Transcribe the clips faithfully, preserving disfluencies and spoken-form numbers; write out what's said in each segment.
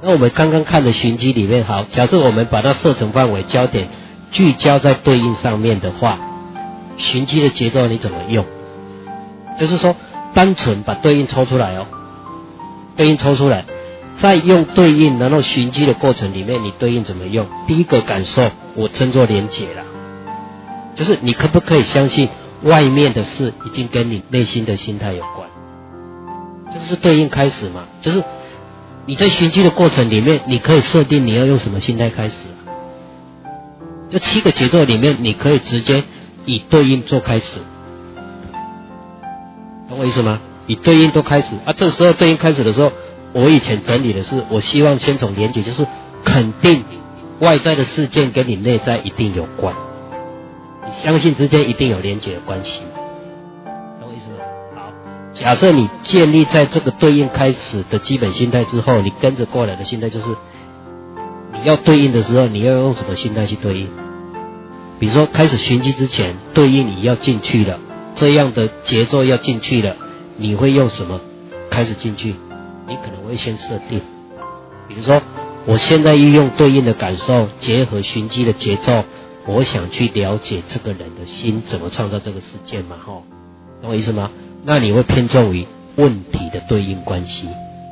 那我们刚刚看的寻机里面，好，假设我们把它设成范围焦点聚焦在对应上面的话，寻机的节奏你怎么用？就是说单纯把对应抽出来哦，对应抽出来，再用对应，然后寻机的过程里面，你对应怎么用？第一个感受我称作连结啦，就是你可不可以相信外面的事已经跟你内心的心态有关？这是对应开始嘛，就是你在寻机的过程里面，你可以设定你要用什么心态开始啊。这七个节奏里面，你可以直接以对应做开始，懂我意思吗？以对应都开始啊。这时候对应开始的时候，我以前整理的是，我希望先从连结，就是肯定外在的事件跟你内在一定有关，你相信之间一定有连结的关系，懂我意思吗？好，假设你建立在这个对应开始的基本心态之后，你跟着过来的心态就是，你要对应的时候，你要用什么心态去对应？比如说开始寻机之前，对应你要进去了，这样的节奏要进去了，你会用什么开始进去？你可能会先设定，比如说我现在运用对应的感受，结合寻机的节奏，我想去了解这个人的心怎么创造这个事件嘛，吼，懂我意思吗？那你会偏重于问题的对应关系，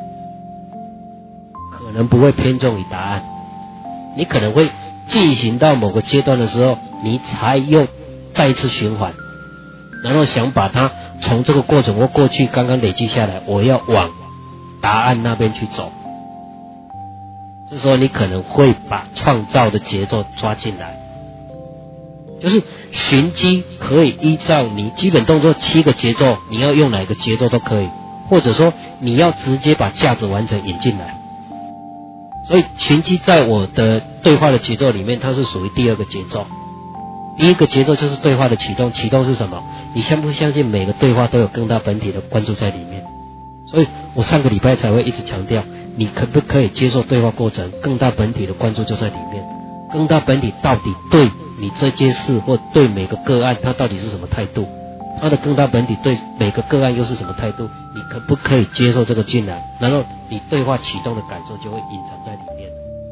可能不会偏重于答案。你可能会进行到某个阶段的时候，你才又再一次循环，然后想把它从这个过程或过去刚刚累积下来，我要往答案那边去走。这时候你可能会把创造的节奏抓进来，就是寻机可以依照你基本动作七个节奏，你要用哪个节奏都可以，或者说你要直接把价值完成引进来。所以寻机在我的对话的节奏里面，它是属于第二个节奏。第一个节奏就是对话的启动，启动是什么？你相不相信每个对话都有更大本体的关注在里面？所以我上个礼拜才会一直强调，你可不可以接受对话过程更大本体的关注就在里面。更大本体到底对你这件事或对每个个案，它到底是什么态度？它的更大本体对每个个案又是什么态度？你可不可以接受这个进来？然后你对话启动的感受就会隐藏在里面。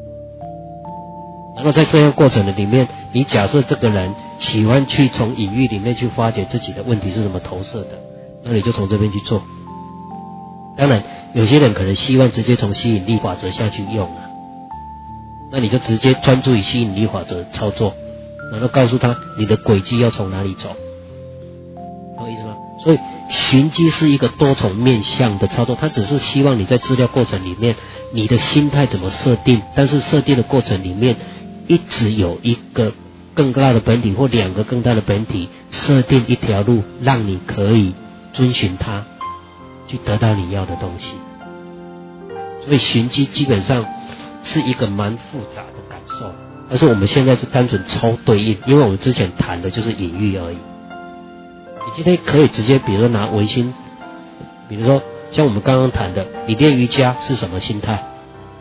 然后在这样过程的里面，你假设这个人喜欢去从隐喻里面去发掘自己的问题是怎么投射的，那你就从这边去做。当然有些人可能希望直接从吸引力法则下去用啊，那你就直接专注于吸引力法则操作，然后告诉他你的轨迹要从哪里走，懂我意思吗？所以寻机是一个多重面向的操作，它只是希望你在资料过程里面你的心态怎么设定，但是设定的过程里面一直有一个更大的本体或两个更大的本体设定一条路，让你可以遵循它去得到你要的东西。所以寻机基本上是一个蛮复杂的感受，但是我们现在是单纯抽对应，因为我们之前谈的就是隐喻而已。你今天可以直接比如说拿唯心，比如说像我们刚刚谈的，你练瑜伽是什么心态，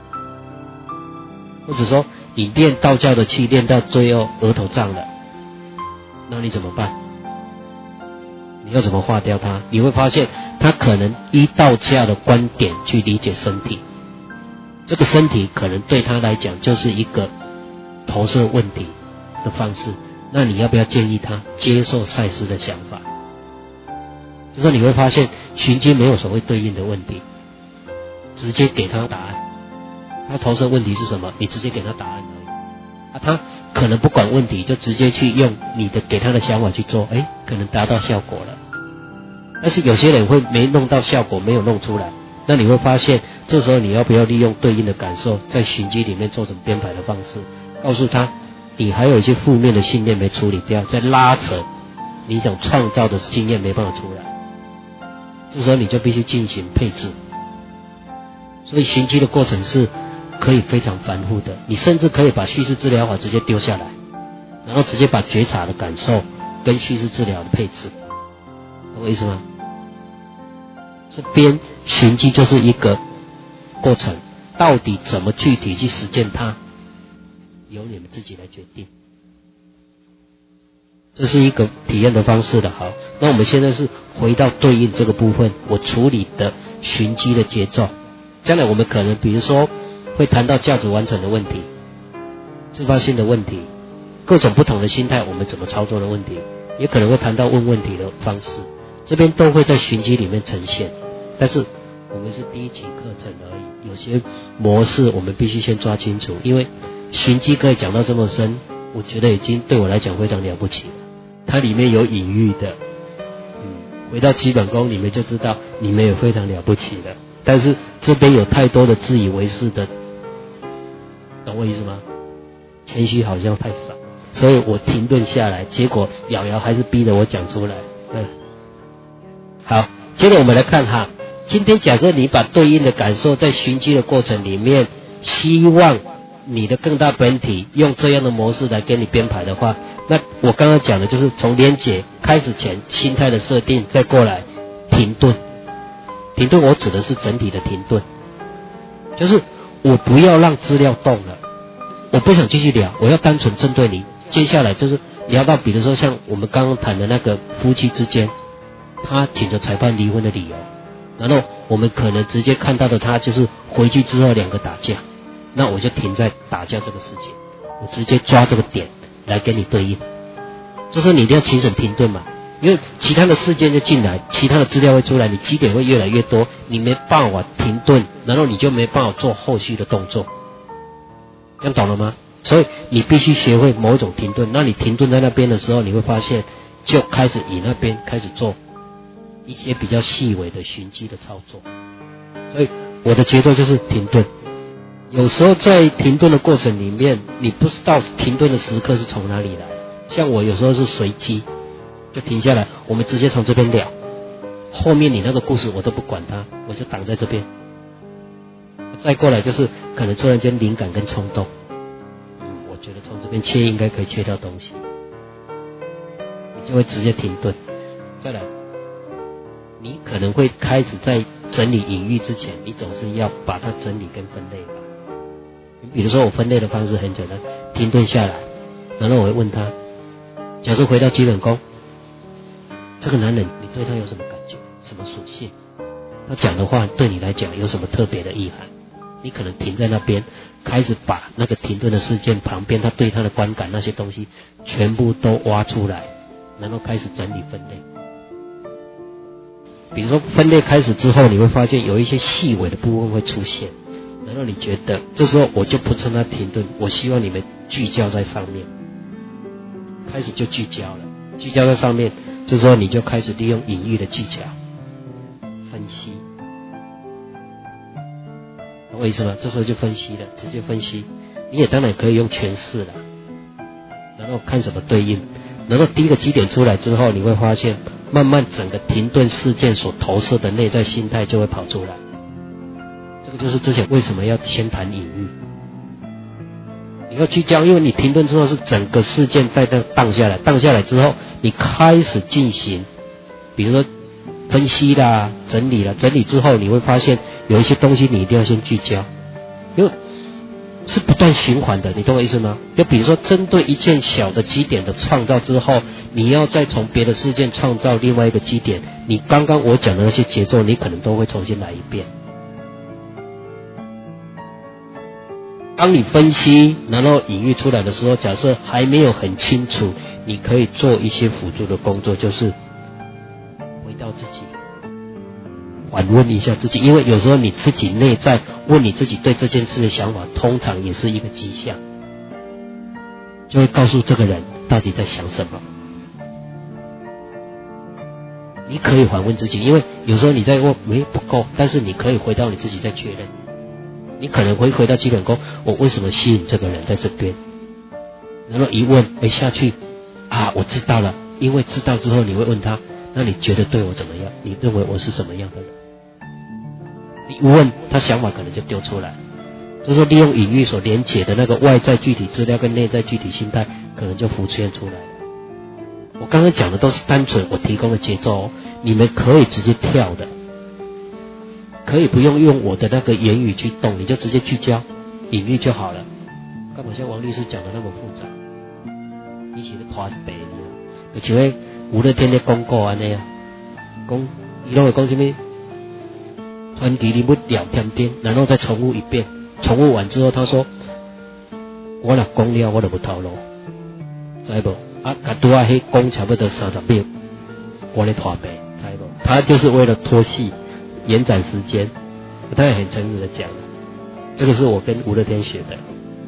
或者说你练道教的气练到最后额头胀了，那你怎么办？你要怎么化掉它？你会发现他可能依道家的观点去理解身体，这个身体可能对他来讲就是一个投射问题的方式，那你要不要建议他接受赛斯的想法？就是你会发现寻机没有所谓对应的问题，直接给他答案。他投射问题是什么？你直接给他答案而已。啊，他可能不管问题，就直接去用你的给他的想法去做，诶，可能达到效果了。但是有些人会没弄到效果，没有弄出来，那你会发现这时候你要不要利用对应的感受在寻机里面做成编排的方式，告诉他你还有一些负面的信念没处理掉，在拉扯你想创造的经验没办法出来，这时候你就必须进行配置。所以寻机的过程是可以非常繁复的，你甚至可以把叙事治疗法直接丢下来，然后直接把觉察的感受跟叙事治疗的配置，懂我意思吗？这边寻机就是一个过程，到底怎么具体去实践它，由你们自己来决定。这是一个体验的方式的。好，那我们现在是回到对应这个部分，我处理的寻机的节奏。将来我们可能比如说会谈到价值完成的问题，自发性的问题，各种不同的心态我们怎么操作的问题，也可能会谈到问问题的方式，这边都会在寻机里面呈现。但是我们是第一期课程而已，有些模式我们必须先抓清楚，因为寻机可以讲到这么深，我觉得已经对我来讲非常了不起了。它里面有隐喻的，嗯，回到基本功你们就知道你们也非常了不起了。但是这边有太多的自以为是的，懂我意思吗？谦虚好像太少，所以我停顿下来，结果瑶瑶还是逼着我讲出来。嗯，好，接着我们来看哈，今天假设你把对应的感受在寻机的过程里面，希望你的更大本体用这样的模式来给你编排的话，那我刚刚讲的就是从连结开始前心态的设定，再过来停顿。停顿我指的是整体的停顿，就是我不要让资料动了，我不想继续聊，我要单纯针对你。接下来就是聊到比如说像我们刚刚谈的那个夫妻之间，他请求裁判离婚的理由，然后我们可能直接看到的他就是回去之后两个打架，那我就停在打架这个事件，我直接抓这个点来跟你对应。这时候你一定要请审停顿嘛，因为其他的事件就进来，其他的资料会出来，你基点会越来越多，你没办法停顿，然后你就没办法做后续的动作，这样懂了吗？所以你必须学会某一种停顿，那你停顿在那边的时候，你会发现就开始以那边开始做一些比较细微的寻机的操作。所以我的节奏就是停顿。有时候在停顿的过程里面，你不知道停顿的时刻是从哪里来，像我有时候是随机就停下来，我们直接从这边聊，后面你那个故事我都不管它，我就挡在这边。再过来就是可能突然间灵感跟冲动，嗯，我觉得从这边切应该可以切到东西，你就会直接停顿。再来，你可能会开始在整理隐喻之前，你总是要把它整理跟分类吧。比如说我分类的方式很简单，停顿下来，然后我会问他，假设回到基本功，这个男人你对他有什么感觉，什么属性，他讲的话对你来讲有什么特别的意涵，你可能停在那边，开始把那个停顿的事件旁边他对他的观感那些东西全部都挖出来，然后开始整理分类。比如说分类开始之后，你会发现有一些细微的部分会出现，然后你觉得这时候我就不趁他停顿，我希望你们聚焦在上面，开始就聚焦了，聚焦在上面，这时候你就开始利用隐喻的技巧分析，懂我意思吗？这时候就分析了，直接分析。你也当然可以用诠释了，然后看什么对应，然后第一个基点出来之后，你会发现慢慢整个停顿事件所投射的内在心态就会跑出来。这个就是之前为什么要先谈隐喻，你要聚焦，因为你停顿之后是整个事件在这荡下来，荡下来之后你开始进行比如说分析啦，整理啦，整理之后你会发现有一些东西你一定要先聚焦，因为是不断循环的，你懂我意思吗？就比如说针对一件小的基点的创造之后，你要再从别的事件创造另外一个基点，你刚刚我讲的那些节奏你可能都会重新来一遍。当你分析然后隐喻出来的时候，假设还没有很清楚，你可以做一些辅助的工作，就是回到自己，反问一下自己，因为有时候你自己内在问你自己对这件事的想法，通常也是一个迹象，就会告诉这个人到底在想什么。你可以反问自己，因为有时候你在问没不够，但是你可以回到你自己再确认。你可能会回到基本功，我为什么吸引这个人在这边？然后一问，哎下去啊，我知道了。因为知道之后，你会问他，那你觉得对我怎么样？你认为我是什么样的人？你问他，想法可能就丢出来。这时候利用隐喻所连结的那个外在具体资料跟内在具体心态，可能就浮现出来了。我刚刚讲的都是单纯我提供的节奏哦，你们可以直接跳的。可以不用用我的那个言语去动，你就直接聚焦隐喻就好了，干嘛像王律师讲的那么复杂？你是咧拖一白呢，就像吴乐天的广告安尼啊，讲伊拢会讲什么传奇人物聊天天，然后再重复一遍， 重复完之后，他说：“我若讲了，我就不透露，知不？啊，甲拄啊，迄讲差不多三十秒，我咧拖白，知不？他就是为了拖戏，延展时间。他也很诚实的讲，这个是我跟吴乐天学的。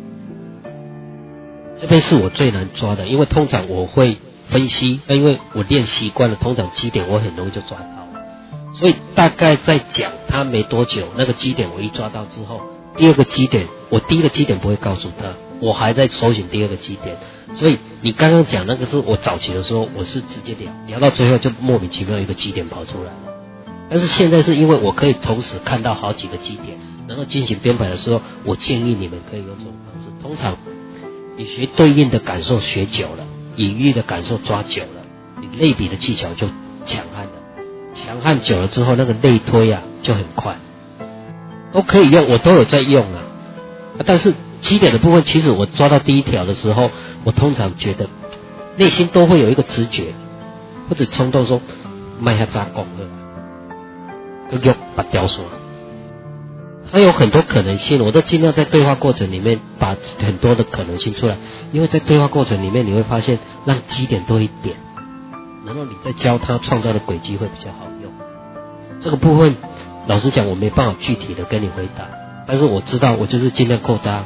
这边是我最难抓的，因为通常我会分析，因为我练习惯了，通常基点我很容易就抓到，所以大概在讲他没多久，那个基点我一抓到之后，第二个基点，我第一个基点不会告诉他，我还在搜寻第二个基点。所以你刚刚讲那个是我早期的时候，我是直接聊，聊到最后就莫名其妙一个基点跑出来了。但是现在是因为我可以同时看到好几个基点，然后进行编排的时候，我建议你们可以用这种方式。通常你学对应的感受学久了，隐喻的感受抓久了，你类比的技巧就强悍了。强悍久了之后，那个类推啊就很快，都可以用，我都有在用啊。啊但是基点的部分，其实我抓到第一条的时候，我通常觉得内心都会有一个直觉或者冲动说，卖下扎讲了，就用把雕说。它有很多可能性，我都尽量在对话过程里面把很多的可能性出来，因为在对话过程里面你会发现让基点多一点，然后你再教他创造的轨迹会比较好用。这个部分老实讲我没办法具体的跟你回答，但是我知道我就是尽量扩张。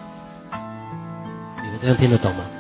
你们这样听得懂吗？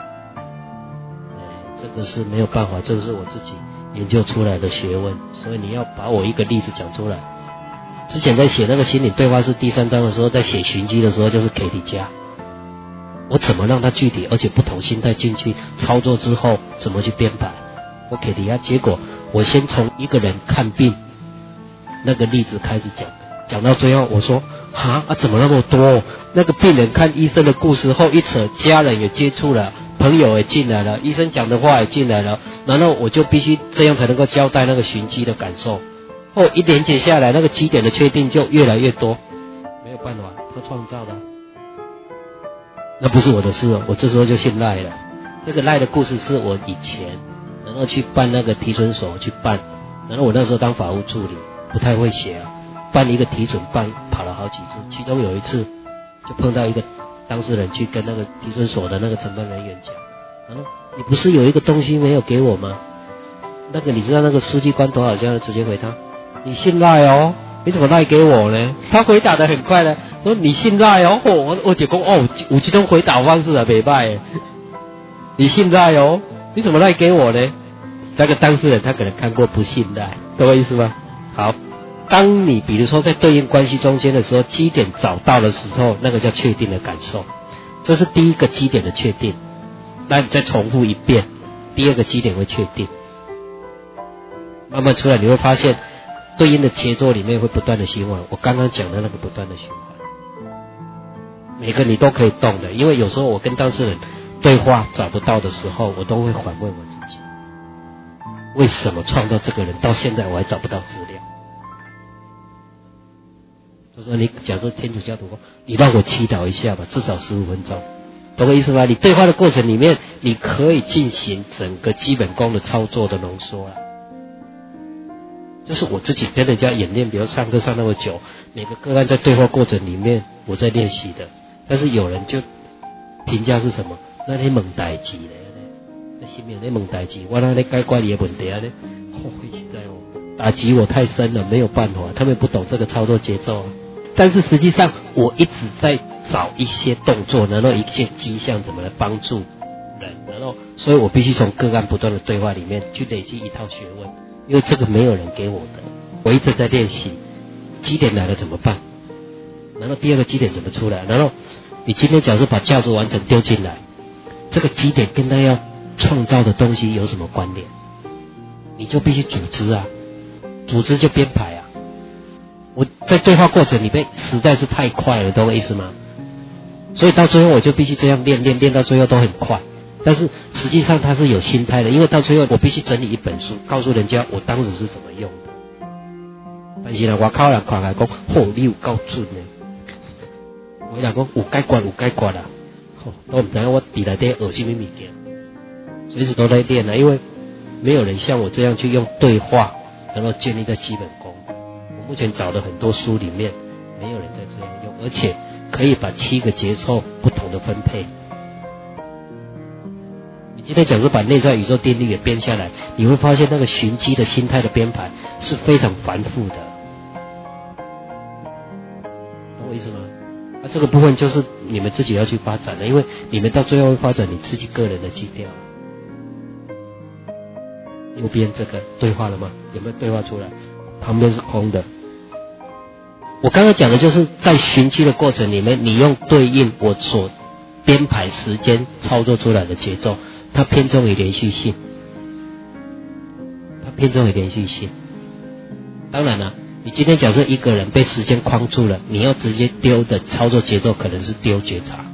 这个是没有办法，这个是我自己研究出来的学问，所以你要把我一个例子讲出来。之前在写那个心理对话是第三章的时候，在写寻机的时候就是 K T 加，我怎么让它具体而且不同心态进去操作之后怎么去编排，我 K T 加，结果我先从一个人看病那个例子开始讲，讲到最后我说啊啊怎么那么多，那个病人看医生的故事后一扯，家人也接触了，朋友也进来了，医生讲的话也进来了，然后我就必须这样才能够交代那个寻机的感受。后一连接下来，那个基点的确定就越来越多，没有办法，他创造的，那不是我的事哦。我这时候就信赖了。这个赖的故事是我以前，然后去办那个提准所去办，然后我那时候当法务助理，不太会写啊，办一个提准办跑了好几次，其中有一次就碰到一个当事人去跟那个提准所的那个承办人员讲，然后你不是有一个东西没有给我吗？那个你知道那个书记官多少钱？直接回他。你信赖哦，你怎么赖给我呢？他回答的很快呢，说你信赖哦，哦我我就说哦，有这种回答方式啊，没败，你信赖哦，你怎么赖给我呢？那个当事人他可能看过不信赖，懂我意思吗？好，当你比如说在对应关系中间的时候，基点找到的时候，那个叫确定的感受，这是第一个基点的确定。那你再重复一遍，第二个基点会确定，慢慢出来你会发现。对应的节奏里面会不断的循环，我刚刚讲的那个不断的循环，每个你都可以动的，因为有时候我跟当事人对话找不到的时候，我都会反问我自己，为什么创造这个人到现在我还找不到资料？就说你假设天主教徒，你让我祈祷一下吧，至少十五分钟，懂我意思吗？你对话的过程里面，你可以进行整个基本功的操作的浓缩了。这是我自己跟人家演练，比如上课上那么久，每个个案在对话过程里面我在练习的，但是有人就评价是什么？那你问代志咧，那心里那问代志，我那咧解决你的问题啊咧，哦，实在哦，打击我太深了，没有办法，他们不懂这个操作节奏啊。但是实际上我一直在找一些动作，然后一些迹象怎么来帮助人，然后所以我必须从个案不断的对话里面去累积一套学问。因为这个没有人给我的，我一直在练习。基点来了怎么办？然后第二个基点怎么出来？然后你今天假设把价值完成丢进来，这个基点跟他要创造的东西有什么关联？你就必须组织啊，组织就编排啊。我在对话过程里面实在是太快了，懂我意思吗？所以到最后我就必须这样练练练到最后都很快。但是实际上他是有心态的，因为到最后我必须整理一本书，告诉人家我当时是怎么用的。但是呢，我靠人看来讲，哦，你有够准呢。我人讲有解决有解决啦，哦，都唔知道我伫内底学什么物件，随时都在练啦，因为没有人像我这样去用对话，然后建立在基本功。我目前找的很多书里面，没有人在这样用，而且可以把七个节奏不同的分配。你今天假如把内在宇宙定律也编下来，你会发现那个寻机的心态的编排是非常繁复的，懂我意思吗？那、啊、这个部分就是你们自己要去发展的，因为你们到最后会发展你自己个人的基调。右边这个对话了吗？有没有对话出来？旁边是空的。我刚刚讲的就是在寻机的过程里面，你用对应我所编排时间操作出来的节奏，它偏重于连续性，它偏重于连续性。当然了，你今天假设一个人被时间框住了，你要直接丢的操作节奏可能是丢觉察。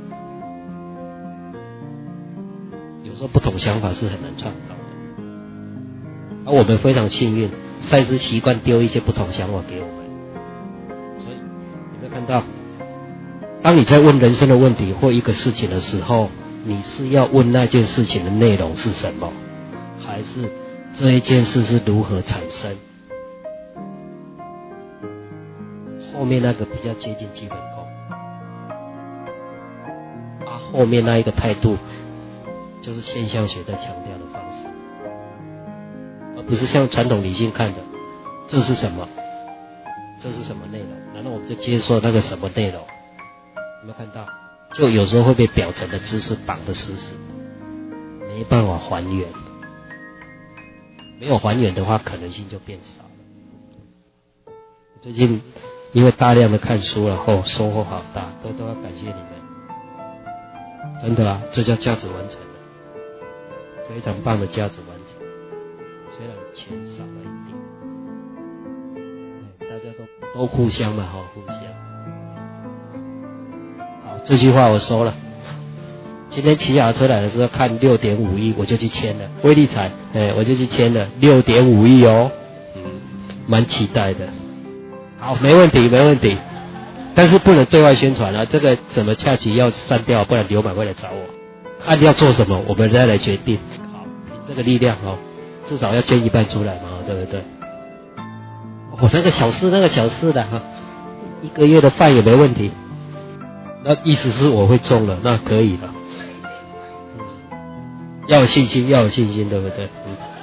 有时候不同想法是很难创造的。而我们非常幸运，赛斯习惯丢一些不同想法给我们。所以你会看到，当你在问人生的问题或一个事情的时候，你是要问那件事情的内容是什么，还是这一件事是如何产生？后面那个比较接近基本功，啊，后面那一个态度就是现象学在强调的方式，而不是像传统理性看的，这是什么？这是什么内容？然后我们就接受那个什么内容？有没有看到？就有时候会被表层的知识绑得死死的，没办法还原。没有还原的话，可能性就变少了。最近因为大量的看书了后，收获好大，都都要感谢你们。真的啊，这叫价值完成了，非常棒的价值完成。虽然钱少了一点，大家都都互相嘛，好，互相。好，这句话我收了。今天骑脚踏车来的时候看六点五亿，我就去签了。威力彩，哎，我就去签了六点五亿哦，嗯，蛮期待的。好，没问题，没问题。但是不能对外宣传啊，这个怎么恰奇要删掉，不然流氓会来找我。看要做什么，我们再来决定。好，凭这个力量哦，至少要捐一半出来嘛，对不对？哦，那个小事，那个小事的哈，一个月的饭也没问题。那意思是我会中了，那可以了。要有信心，要有信心，对不对？嗯。